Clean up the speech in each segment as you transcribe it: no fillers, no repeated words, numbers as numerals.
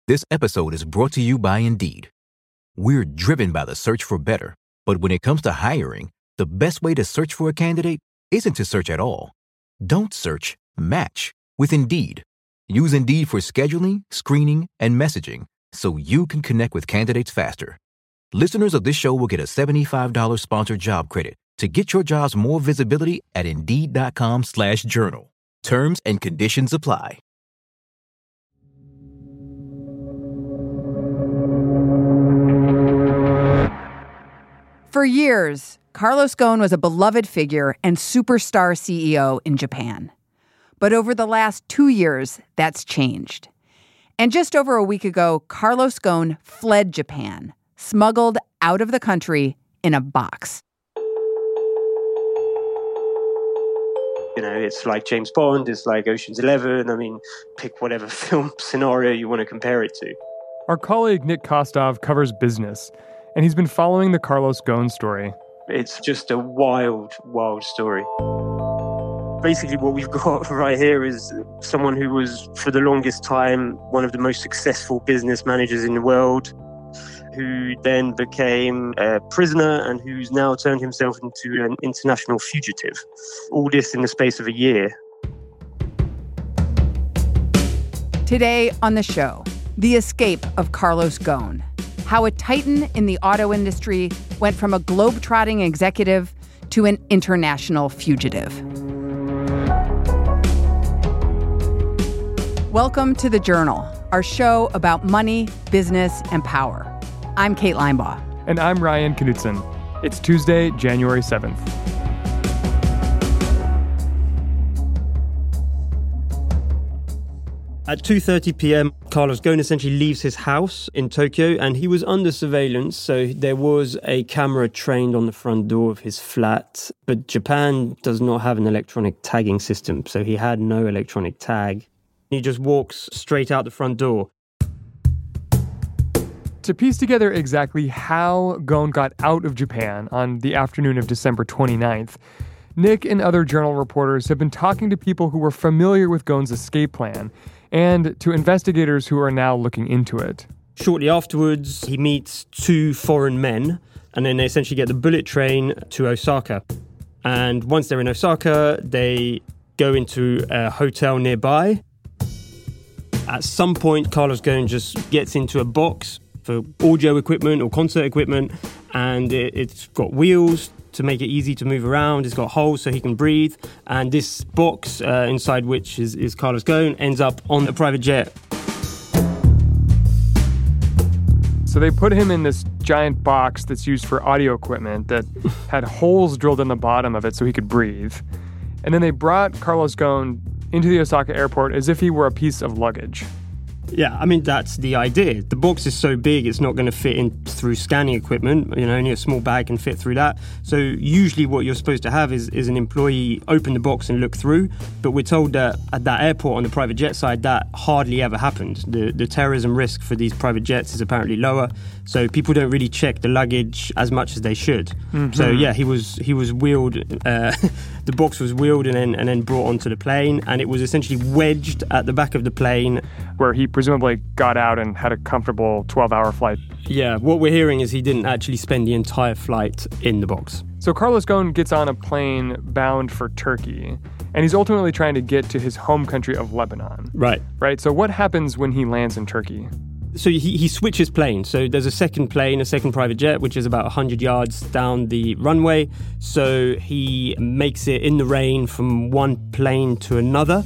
This episode is brought to you by Indeed. We're driven by the search for better, but when it comes to hiring, the best way to search for a candidate isn't to search at all. Don't search, match with Indeed. Use Indeed for scheduling, screening, and messaging so you can connect with candidates faster. Listeners of this show will get a $75 sponsored job credit to get your jobs more visibility at Indeed.com/journal. Terms and conditions apply. For years, Carlos Ghosn was a beloved figure and superstar CEO in Japan. But over the last 2 years, that's changed. And just over a week ago, Carlos Ghosn fled Japan, smuggled out of the country in a box. You know, it's like James Bond, it's like Ocean's 11. I mean, pick whatever film scenario you want to compare it to. Our colleague Nick Kostov covers business, and he's been following the Carlos Ghosn story. It's just a wild, wild story. Basically, what we've got right here is someone who was, for the longest time, one of the most successful business managers in the world, who then became a prisoner and who's now turned himself into an international fugitive. All this in the space of a year. Today on the show, the escape of Carlos Ghosn. How a titan in the auto industry went from a globe-trotting executive to an international fugitive. Welcome to The Journal, our show about money, business, and power. I'm Kate Linebaugh. And I'm Ryan Knutson. It's Tuesday, January 7th. At 2:30 p.m., Carlos Ghosn essentially leaves his house in Tokyo, and he was under surveillance, so there was a camera trained on the front door of his flat. But Japan does not have an electronic tagging system, so he had no electronic tag. He just walks straight out the front door. To piece together exactly how Ghosn got out of Japan on the afternoon of December 29th, Nick and other Journal reporters have been talking to people who were familiar with Ghosn's escape plan and to investigators who are now looking into it. Shortly afterwards, he meets two foreign men, and then they essentially get the bullet train to Osaka. And once they're in Osaka, they go into a hotel nearby. At some point, Carlos Ghosn just gets into a box for audio equipment or concert equipment, and it's got wheels to make it easy to move around. It's got holes so he can breathe. And this box inside which is Carlos Ghosn ends up on a private jet. So they put him in this giant box that's used for audio equipment that had holes drilled in the bottom of it so he could breathe. And then they brought Carlos Ghosn into the Osaka airport as if he were a piece of luggage. Yeah, I mean, that's the idea. The box is so big, it's not going to fit in through scanning equipment. You know, only a small bag can fit through that. So usually what you're supposed to have is an employee open the box and look through. But we're told that at that airport on the private jet side, that hardly ever happened. The terrorism risk for these private jets is apparently lower. So people don't really check the luggage as much as they should. Mm-hmm. So yeah, he was wheeled. The box was wheeled and then brought onto the plane, and it was essentially wedged at the back of the plane, where he presumably got out and had a comfortable 12-hour flight. Yeah, what we're hearing is he didn't actually spend the entire flight in the box. So Carlos Ghosn gets on a plane bound for Turkey, and he's ultimately trying to get to his home country of Lebanon. Right. So what happens when he lands in Turkey? So he switches planes. So there's a second plane, a second private jet, which is about 100 yards down the runway. So he makes it in the rain from one plane to another.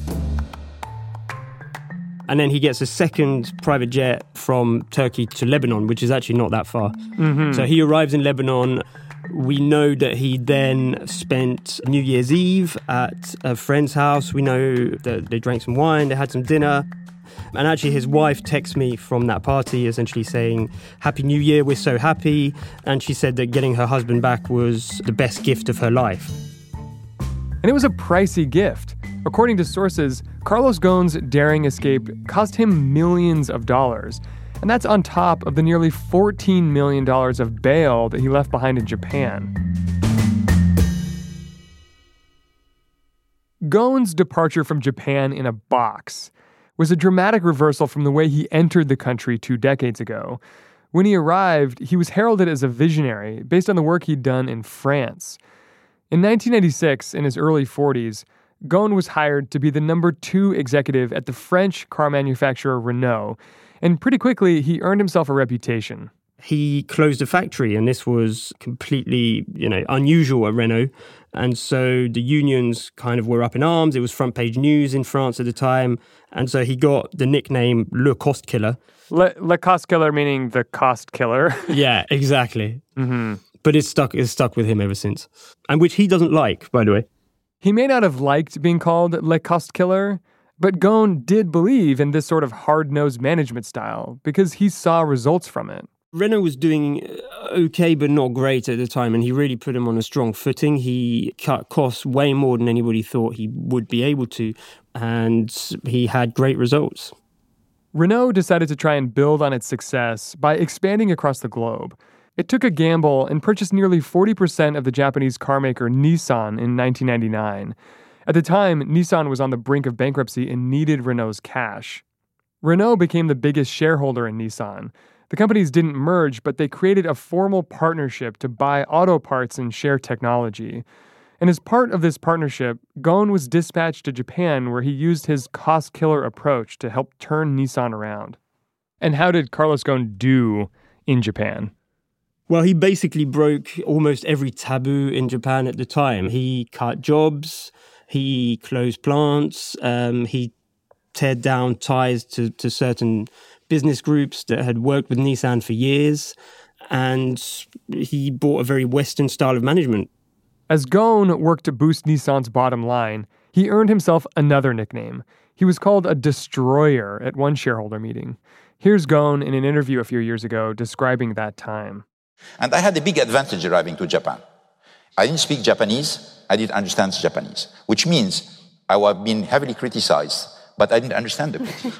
And then he gets a second private jet from Turkey to Lebanon, which is actually not that far. Mm-hmm. So he arrives in Lebanon. We know that he then spent New Year's Eve at a friend's house. We know that they drank some wine, they had some dinner. And actually his wife texts me from that party essentially saying, "Happy New Year, we're so happy." And she said that getting her husband back was the best gift of her life. And it was a pricey gift. According to sources, Carlos Ghosn's daring escape cost him millions of dollars. And that's on top of the nearly $14 million of bail that he left behind in Japan. Ghosn's departure from Japan in a box was a dramatic reversal from the way he entered the country 2 decades ago. When he arrived, he was heralded as a visionary based on the work he'd done in France. In 1996, in his early 40s, Ghosn was hired to be the number 2 executive at the French car manufacturer Renault, and pretty quickly he earned himself a reputation. He closed a factory, and this was completely, unusual at Renault. And so the unions kind of were up in arms. It was front page news in France at the time. And so he got the nickname Le Cost Killer. Le Cost Killer meaning the cost killer. Yeah, exactly. Mm-hmm. But it's stuck with him ever since. And which he doesn't like, by the way. He may not have liked being called Le Cost Killer, but Ghosn did believe in this sort of hard-nosed management style because he saw results from it. Renault was doing okay, but not great at the time, and he really put him on a strong footing. He cut costs way more than anybody thought he would be able to, and he had great results. Renault decided to try and build on its success by expanding across the globe. It took a gamble and purchased nearly 40% of the Japanese carmaker Nissan in 1999. At the time, Nissan was on the brink of bankruptcy and needed Renault's cash. Renault became the biggest shareholder in Nissan. The companies didn't merge, but they created a formal partnership to buy auto parts and share technology. And as part of this partnership, Ghosn was dispatched to Japan, where he used his cost-killer approach to help turn Nissan around. And how did Carlos Ghosn do in Japan? Well, he basically broke almost every taboo in Japan at the time. He cut jobs, he closed plants, he teared down ties to certain business groups that had worked with Nissan for years, and he brought a very Western style of management. As Ghosn worked to boost Nissan's bottom line, he earned himself another nickname. He was called a destroyer at one shareholder meeting. Here's Ghosn in an interview a few years ago describing that time. And I had a big advantage arriving to Japan. I didn't speak Japanese, I didn't understand Japanese, which means I was being heavily criticized, but I didn't understand the critique.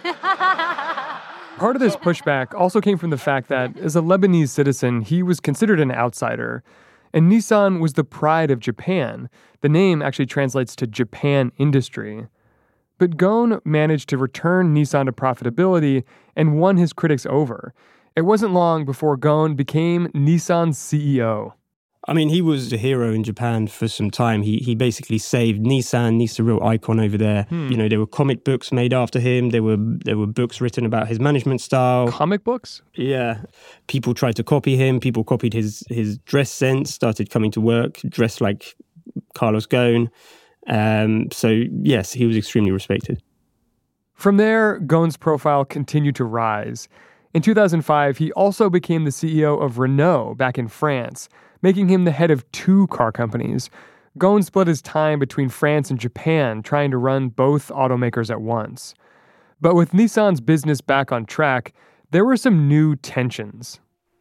Part of this pushback also came from the fact that, as a Lebanese citizen, he was considered an outsider. And Nissan was the pride of Japan. The name actually translates to Japan Industry. But Ghosn managed to return Nissan to profitability and won his critics over. It wasn't long before Ghosn became Nissan's CEO. I mean, he was a hero in Japan for some time. He basically saved Nissan. He's a real icon over there. There were comic books made after him. There were books written about his management style. Comic books? Yeah. People tried to copy him. People copied his dress sense, started coming to work dressed like Carlos Ghosn. So, yes, he was extremely respected. From there, Ghosn's profile continued to rise. In 2005, he also became the CEO of Renault back in France, making him the head of 2 car companies. Ghosn split his time between France and Japan, trying to run both automakers at once. But with Nissan's business back on track, there were some new tensions.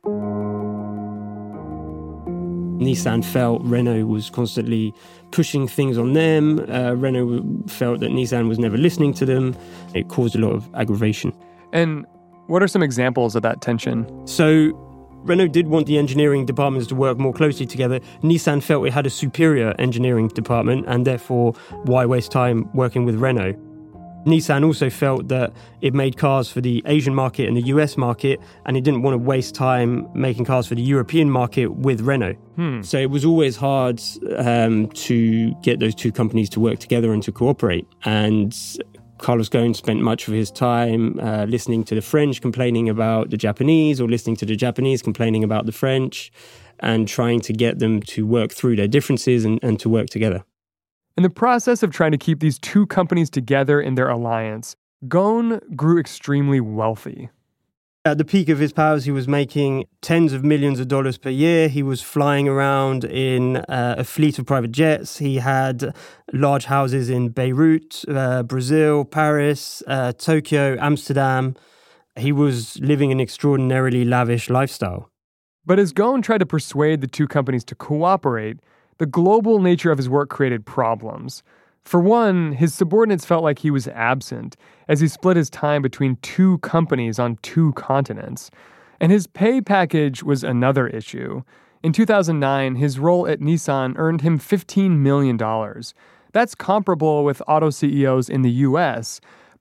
Nissan felt Renault was constantly pushing things on them. Renault felt that Nissan was never listening to them. It caused a lot of aggravation. And what are some examples of that tension? So Renault did want the engineering departments to work more closely together. Nissan felt it had a superior engineering department, and therefore, why waste time working with Renault? Nissan also felt that it made cars for the Asian market and the US market, and it didn't want to waste time making cars for the European market with Renault. So it was always hard to get those 2 companies to work together and to cooperate. And Carlos Ghosn spent much of his time listening to the French complaining about the Japanese, or listening to the Japanese complaining about the French, and trying to get them to work through their differences and to work together. In the process of trying to keep these 2 companies together in their alliance, Ghosn grew extremely wealthy. At the peak of his powers, he was making tens of millions of dollars per year. He was flying around in a fleet of private jets. He had large houses in Beirut, Brazil, Paris, Tokyo, Amsterdam. He was living an extraordinarily lavish lifestyle. But as Ghosn tried to persuade the 2 companies to cooperate, the global nature of his work created problems. For one, his subordinates felt like he was absent, as he split his time between 2 companies on 2 continents. And his pay package was another issue. In 2009, his role at Nissan earned him $15 million. That's comparable with auto CEOs in the US,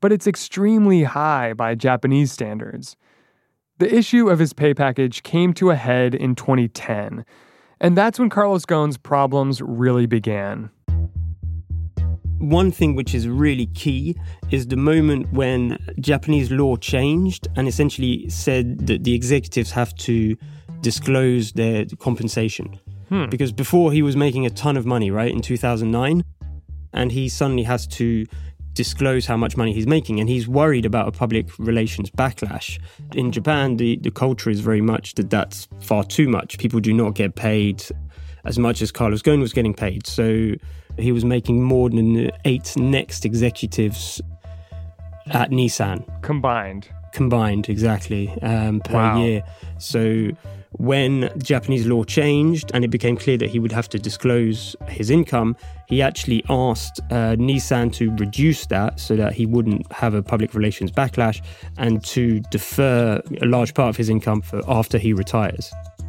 but it's extremely high by Japanese standards. The issue of his pay package came to a head in 2010, and that's when Carlos Ghosn's problems really began. One thing which is really key is the moment when Japanese law changed and essentially said that the executives have to disclose their compensation. Because before he was making a ton of money, right, in 2009, and he suddenly has to disclose how much money he's making, and he's worried about a public relations backlash. In Japan, the culture is very much that that's far too much. People do not get paid as much as Carlos Ghosn was getting paid. So he was making more than the 8 next executives at Nissan. Combined, exactly, per year. So when Japanese law changed and it became clear that he would have to disclose his income, he actually asked Nissan to reduce that so that he wouldn't have a public relations backlash and to defer a large part of his income for after he retires.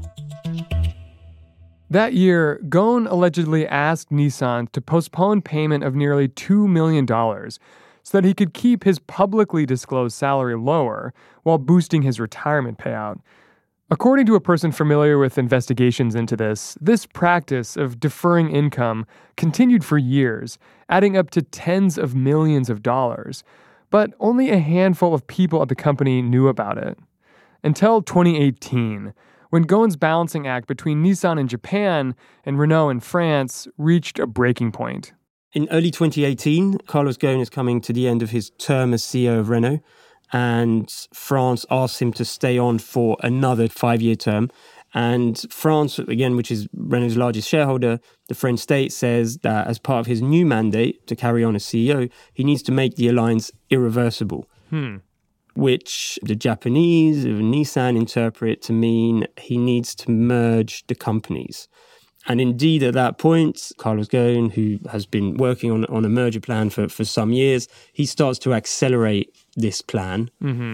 That year, Ghosn allegedly asked Nissan to postpone payment of nearly $2 million so that he could keep his publicly disclosed salary lower while boosting his retirement payout. According to a person familiar with investigations into this practice of deferring income continued for years, adding up to tens of millions of dollars. But only a handful of people at the company knew about it. Until 2018, when Ghosn's balancing act between Nissan in Japan and Renault in France reached a breaking point. In early 2018, Carlos Ghosn is coming to the end of his term as CEO of Renault, and France asked him to stay on for another 5-year term. And France, again, which is Renault's largest shareholder, the French state says that as part of his new mandate to carry on as CEO, he needs to make the alliance irreversible, which the Japanese of Nissan interpret to mean he needs to merge the companies. And indeed, at that point, Carlos Ghosn, who has been working on a merger plan for some years, he starts to accelerate this plan.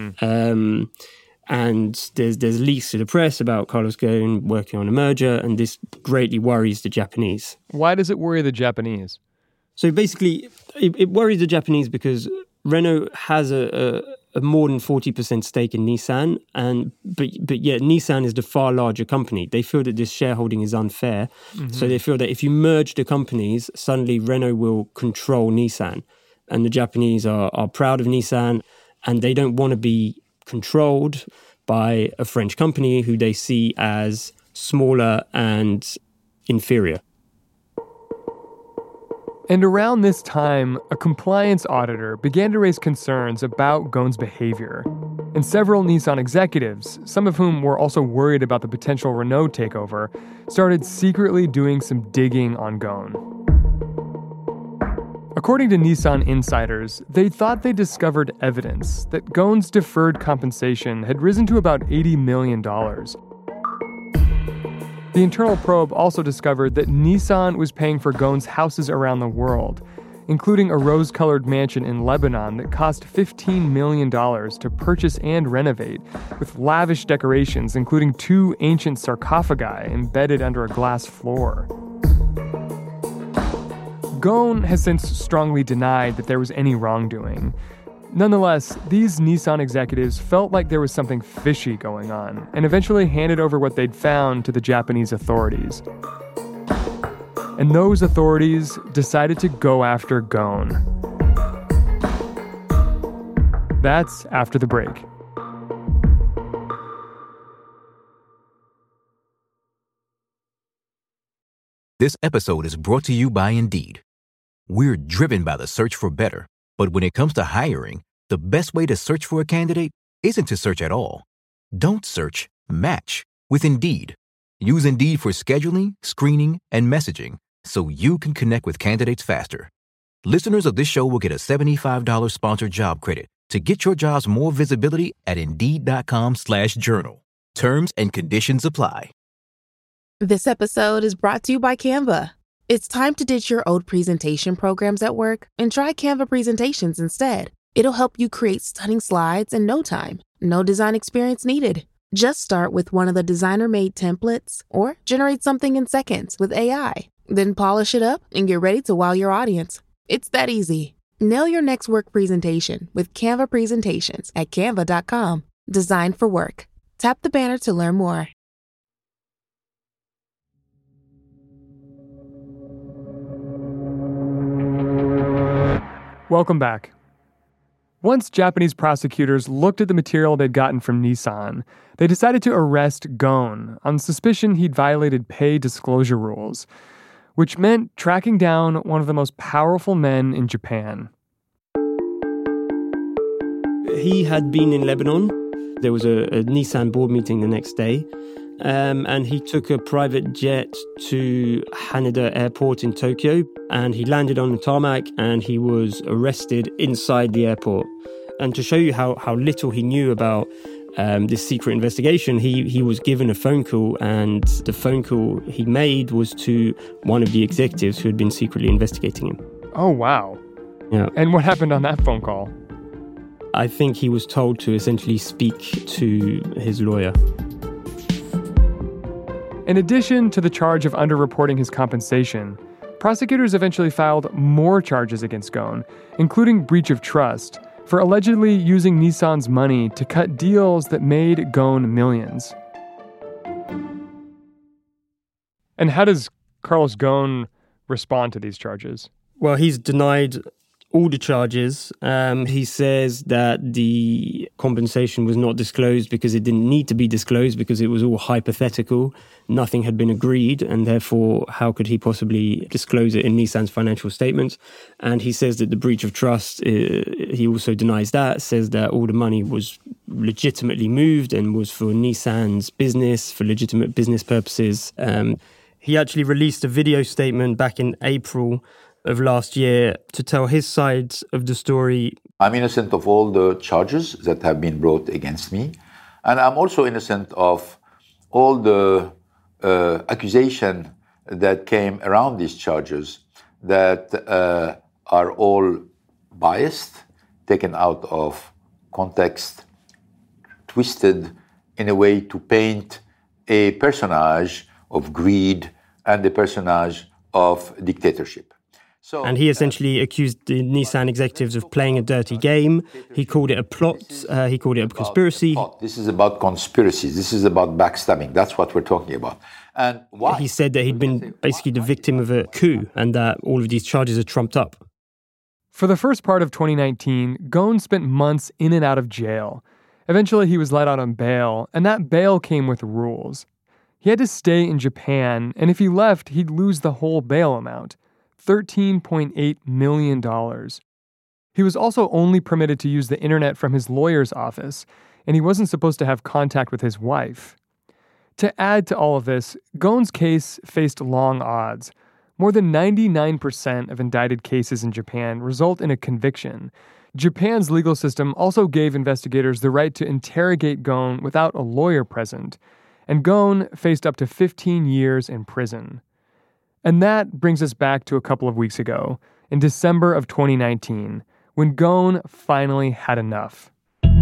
And there's leaks to the press about Carlos Ghosn working on a merger, and this greatly worries the Japanese. Why does it worry the Japanese? So basically, it worries the Japanese because Renault has a more than 40% stake in Nissan, but yet Nissan is the far larger company. They feel that this shareholding is unfair. So they feel that if you merge the companies, suddenly Renault will control Nissan. And the Japanese are proud of Nissan, and they don't want to be controlled by a French company who they see as smaller and inferior. And around this time, a compliance auditor began to raise concerns about Ghosn's behavior. And several Nissan executives, some of whom were also worried about the potential Renault takeover, started secretly doing some digging on Ghosn. According to Nissan insiders, they thought they discovered evidence that Ghosn's deferred compensation had risen to about $80 million. The internal probe also discovered that Nissan was paying for Ghosn's houses around the world, including a rose-colored mansion in Lebanon that cost $15 million to purchase and renovate, with lavish decorations including 2 ancient sarcophagi embedded under a glass floor. Ghosn has since strongly denied that there was any wrongdoing. Nonetheless, these Nissan executives felt like there was something fishy going on and eventually handed over what they'd found to the Japanese authorities. And those authorities decided to go after Ghosn. That's after the break. This episode is brought to you by Indeed. We're driven by the search for better. But when it comes to hiring, the best way to search for a candidate isn't to search at all. Don't search, match with Indeed. Use Indeed for scheduling, screening, and messaging so you can connect with candidates faster. Listeners of this show will get a $75 sponsored job credit to get your jobs more visibility at Indeed.com/journal. Terms and conditions apply. This episode is brought to you by Canva. It's time to ditch your old presentation programs at work and try Canva presentations instead. It'll help you create stunning slides in no time. No design experience needed. Just start with one of the designer-made templates or generate something in seconds with AI. Then polish it up and get ready to wow your audience. It's that easy. Nail your next work presentation with Canva Presentations at canva.com. Designed for work. Tap the banner to learn more. Welcome back. Once Japanese prosecutors looked at the material they'd gotten from Nissan, they decided to arrest Ghosn on suspicion he'd violated pay disclosure rules, which meant tracking down one of the most powerful men in Japan. He had been in Lebanon. There was a Nissan board meeting the next day, and he took a private jet to Haneda Airport in Tokyo, and he landed on the tarmac and he was arrested inside the airport. And to show you how little he knew about this secret investigation, he was given a phone call, and the phone call he made was to one of the executives who had been secretly investigating him. Oh, wow. Yeah. And what happened on that phone call? I think he was told to essentially speak to his lawyer. In addition to the charge of underreporting his compensation, prosecutors eventually filed more charges against Ghosn, including breach of trust, for allegedly using Nissan's money to cut deals that made Ghosn millions. And how does Carlos Ghosn respond to these charges? Well, he's denied all the charges. He says that the compensation was not disclosed because it didn't need to be disclosed because it was all hypothetical. Nothing had been agreed, and therefore, how could he possibly disclose it in Nissan's financial statements? And he says that the breach of trust, he also denies that, says that all the money was legitimately moved and was for Nissan's business, for legitimate business purposes. He actually released a video statement back in April of last year to tell his side of the story. I'm innocent of all the charges that have been brought against me. And I'm also innocent of all the accusation that came around these charges that are all biased, taken out of context, twisted in a way to paint a personage of greed and a personage of dictatorship. And he essentially accused the Nissan executives of playing a dirty game. He called it a plot. He called it a conspiracy. This is about conspiracies. This is about backstabbing. That's what we're talking about. And why? He said that he'd been basically the victim of a coup and that all of these charges are trumped up. For the first part of 2019, Ghosn spent months in and out of jail. Eventually, he was let out on bail, and that bail came with rules. He had to stay in Japan, and if he left, he'd lose the whole bail amount. $13.8 million. He was also only permitted to use the internet from his lawyer's office, and he wasn't supposed to have contact with his wife. To add to all of this, Ghosn's case faced long odds. More than 99% of indicted cases in Japan result in a conviction. Japan's legal system also gave investigators the right to interrogate Ghosn without a lawyer present, and Ghosn faced up to 15 years in prison. And that brings us back to a couple of weeks ago, in December of 2019, when Ghosn finally had enough.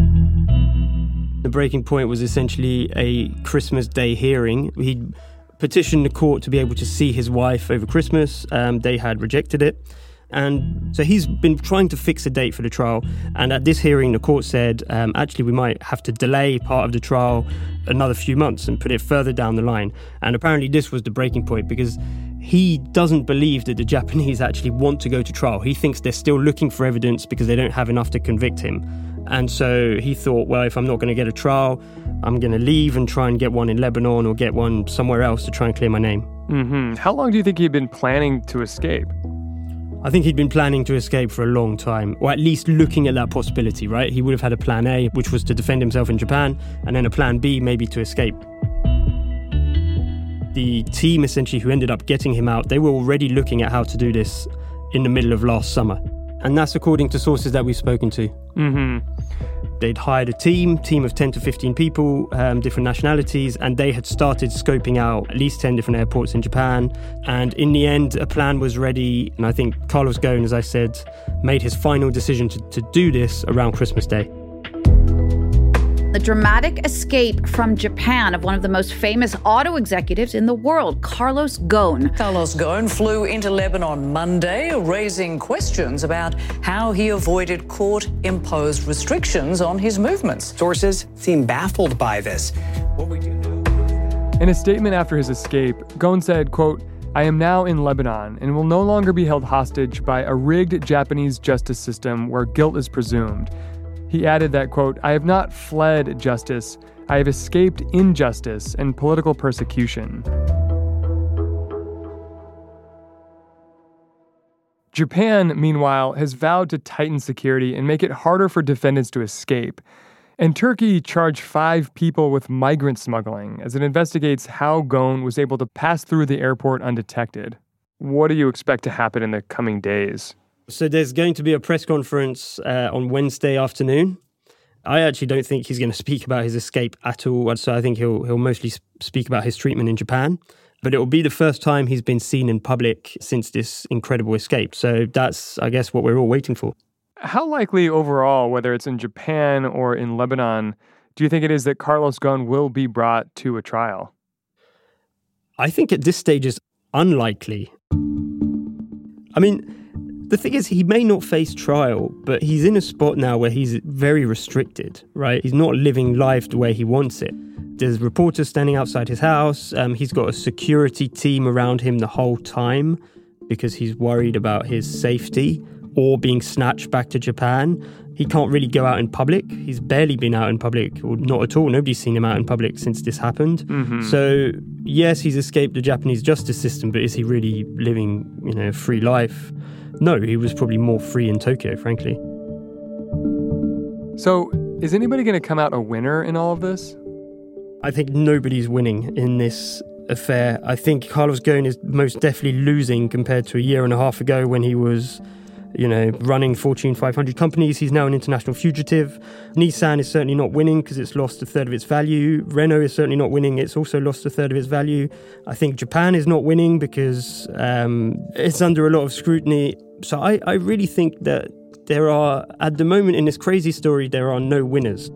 The breaking point was essentially a Christmas Day hearing. He'd petitioned the court to be able to see his wife over Christmas. They had rejected it. And so he's been trying to fix a date for the trial. And at this hearing, the court said, actually, we might have to delay part of the trial another few months and put it further down the line. And apparently this was the breaking point because he doesn't believe that the Japanese actually want to go to trial. He thinks they're still looking for evidence because they don't have enough to convict him. And so he thought, well, if I'm not going to get a trial, I'm going to leave and try and get one in Lebanon or get one somewhere else to try and clear my name. Mm-hmm. How long do you think he'd been planning to escape? I think he'd been planning to escape for a long time, or at least looking at that possibility, right? He would have had a plan A, which was to defend himself in Japan, and then a plan B, maybe to escape. The team, essentially, who ended up getting him out, they were already looking at how to do this in the middle of last summer. And that's according to sources that we've spoken to. Mm-hmm. They'd hired a team of 10 to 15 people, different nationalities, and they had started scoping out at least 10 different airports in Japan. And in the end, a plan was ready. And I think Carlos Ghosn, as I said, made his final decision to do this around Christmas Day. the dramatic escape from Japan of one of the most famous auto executives in the world, Carlos Ghosn. Carlos Ghosn flew into Lebanon Monday, raising questions about how he avoided court-imposed restrictions on his movements. Sources seem baffled by this. What we do know. In a statement after his escape, Ghosn said, quote, "I am now in Lebanon and will no longer be held hostage by a rigged Japanese justice system where guilt is presumed." He added that, quote, "I have not fled justice. I have escaped injustice and political persecution." Japan, meanwhile, has vowed to tighten security and make it harder for defendants to escape. And Turkey charged 5 people with migrant smuggling as it investigates how Ghosn was able to pass through the airport undetected. What do you expect to happen in the coming days? So there's going to be a press conference on Wednesday afternoon. I actually don't think he's going to speak about his escape at all. So I think he'll mostly speak about his treatment in Japan. But it will be the first time he's been seen in public since this incredible escape. So that's, I guess, what we're all waiting for. How likely overall, whether it's in Japan or in Lebanon, do you think it is that Carlos Ghosn will be brought to a trial? I think at this stage it's unlikely. I mean, the thing is, he may not face trial, but he's in a spot now where he's very restricted, right? He's not living life the way he wants it. There's reporters standing outside his house. He's got a security team around him the whole time because he's worried about his safety or being snatched back to Japan. He can't really go out in public. He's barely been out in public, or not at all. Nobody's seen him out in public since this happened. Mm-hmm. So, yes, he's escaped the Japanese justice system, but is he really living, a free life? No, he was probably more free in Tokyo, frankly. So, is anybody going to come out a winner in all of this? I think nobody's winning in this affair. I think Carlos Ghosn is most definitely losing compared to a year and a half ago when he was running Fortune 500 companies. He's now an international fugitive. Nissan is certainly not winning because it's lost a third of its value. Renault is certainly not winning. It's also lost a third of its value. I think Japan is not winning because it's under a lot of scrutiny. So I really think that there are, at the moment in this crazy story, there are no winners.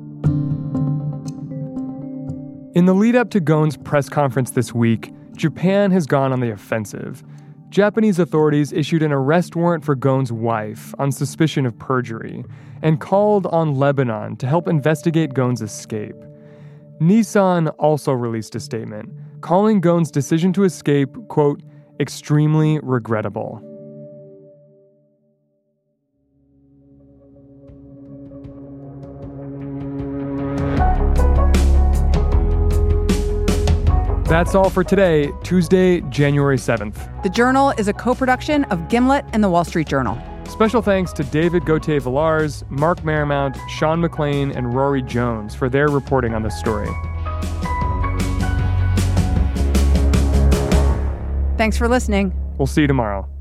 In the lead up to Ghosn's press conference this week, Japan has gone on the offensive. Japanese authorities issued an arrest warrant for Ghosn's wife on suspicion of perjury and called on Lebanon to help investigate Ghosn's escape. Nissan also released a statement, calling Ghosn's decision to escape, quote, extremely regrettable. That's all for today, Tuesday, January 7th. The Journal is a co-production of Gimlet and The Wall Street Journal. Special thanks to David Gauthier-Villars, Mark Marymount, Sean McLean, and Rory Jones for their reporting on this story. Thanks for listening. We'll see you tomorrow.